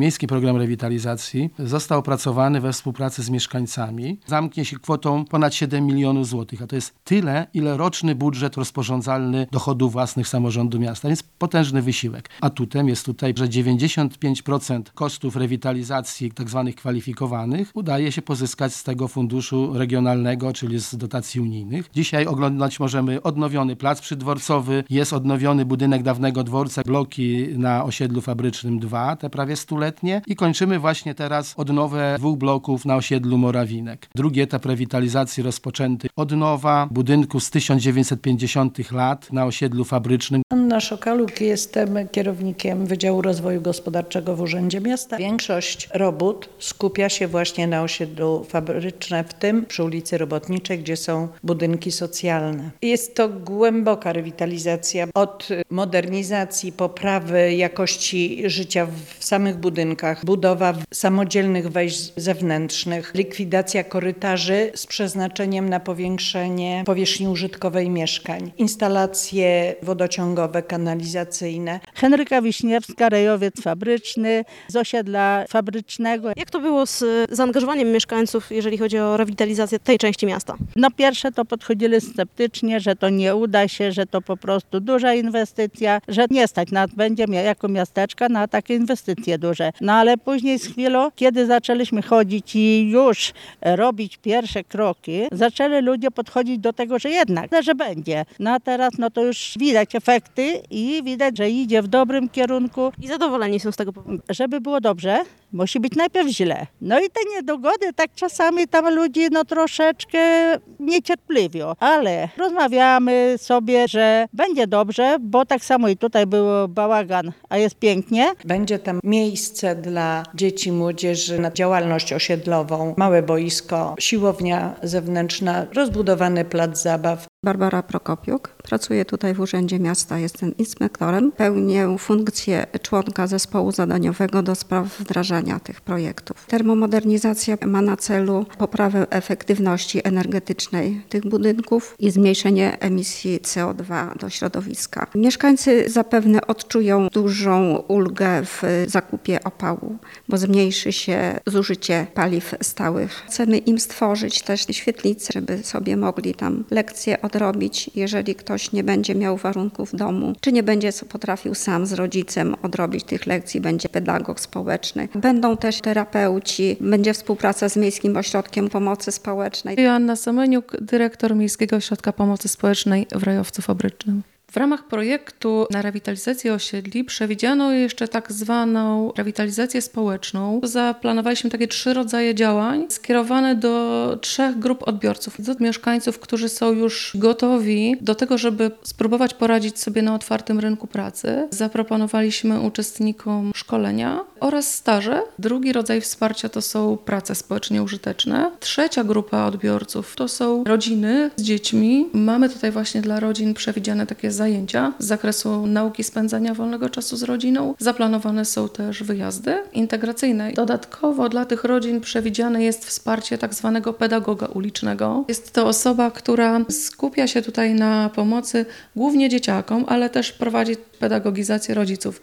Miejski Program Rewitalizacji został opracowany we współpracy z mieszkańcami. Zamknie się kwotą ponad 7 milionów złotych, a to jest tyle, ile roczny budżet rozporządzalny dochodów własnych samorządu miasta, więc potężny wysiłek. Atutem jest tutaj, że 95% kosztów rewitalizacji tak zwanych kwalifikowanych udaje się pozyskać z tego funduszu regionalnego, czyli z dotacji unijnych. Dzisiaj oglądać możemy odnowiony plac przydworcowy, jest odnowiony budynek dawnego dworca, bloki na osiedlu Fabrycznym 2, te prawie stuletnie i kończymy właśnie teraz odnowę 2 bloków na osiedlu Morawinek. Drugi etap rewitalizacji rozpoczęty odnowa budynku z 1950 lat na osiedlu Fabrycznym. Anna Szokaluk, jestem kierownikiem Wydziału Rozwoju Gospodarczego w Urzędzie Miasta. Większość robót skupia się właśnie na osiedlu Fabryczne, w tym przy ulicy Robotniczej, gdzie są budynki socjalne. Jest to głęboka rewitalizacja od modernizacji, poprawy jakości życia w samych budynkach, budowa samodzielnych wejść zewnętrznych, likwidacja korytarzy z przeznaczeniem na powiększenie powierzchni użytkowej mieszkań, instalacje wodociągowe, kanalizacyjne. Henryka Wiśniewska, rejowiec fabryczny, z osiedla Fabrycznego. Jak to było z zaangażowaniem mieszkańców, jeżeli chodzi o rewitalizację tej części miasta? Na pierwsze to podchodzili sceptycznie, że to nie uda się, że to po prostu duża inwestycja, że nie stać nas będzie jako miasteczka na takie inwestycje duże. No ale później z chwilą, kiedy zaczęliśmy chodzić i już robić pierwsze kroki, zaczęli ludzie podchodzić do tego, że jednak, że będzie. No a teraz no to już widać efekty i widać, że idzie w dobrym kierunku. I zadowoleni są z tego powodu. Żeby było dobrze, musi być najpierw źle. No i te niedogody tak czasami tam ludzi no troszeczkę niecierpliwią, ale rozmawiamy sobie, że będzie dobrze, bo tak samo i tutaj był bałagan, a jest pięknie. Będzie tam miejsce dla dzieci, młodzieży na działalność osiedlową, małe boisko, siłownia zewnętrzna, rozbudowany plac zabaw. Barbara Prokopiuk. Pracuję tutaj w Urzędzie Miasta, jestem inspektorem. Pełnię funkcję członka zespołu zadaniowego do spraw wdrażania tych projektów. Termomodernizacja ma na celu poprawę efektywności energetycznej tych budynków i zmniejszenie emisji CO2 do środowiska. Mieszkańcy zapewne odczują dużą ulgę w zakupie opału, bo zmniejszy się zużycie paliw stałych. Chcemy im stworzyć też świetlice, żeby sobie mogli tam lekcje odrobić, jeżeli ktoś nie będzie miał warunków w domu, czy nie będzie potrafił sam z rodzicem odrobić tych lekcji, będzie pedagog społeczny. Będą też terapeuci, będzie współpraca z Miejskim Ośrodkiem Pomocy Społecznej. Joanna Semeniuk, dyrektor Miejskiego Ośrodka Pomocy Społecznej w Rajowcu Fabrycznym. W ramach projektu na rewitalizację osiedli przewidziano jeszcze tak zwaną rewitalizację społeczną. Zaplanowaliśmy takie 3 rodzaje działań skierowane do 3 grup odbiorców. Do mieszkańców, którzy są już gotowi do tego, żeby spróbować poradzić sobie na otwartym rynku pracy. Zaproponowaliśmy uczestnikom szkolenia oraz staże. Drugi rodzaj wsparcia to są prace społecznie użyteczne. Trzecia grupa odbiorców to są rodziny z dziećmi. Mamy tutaj właśnie dla rodzin przewidziane takie zajęcia z zakresu nauki spędzania wolnego czasu z rodziną. Zaplanowane są też wyjazdy integracyjne. Dodatkowo dla tych rodzin przewidziane jest wsparcie tak zwanego pedagoga ulicznego. Jest to osoba, która skupia się tutaj na pomocy głównie dzieciakom, ale też prowadzi pedagogizację rodziców.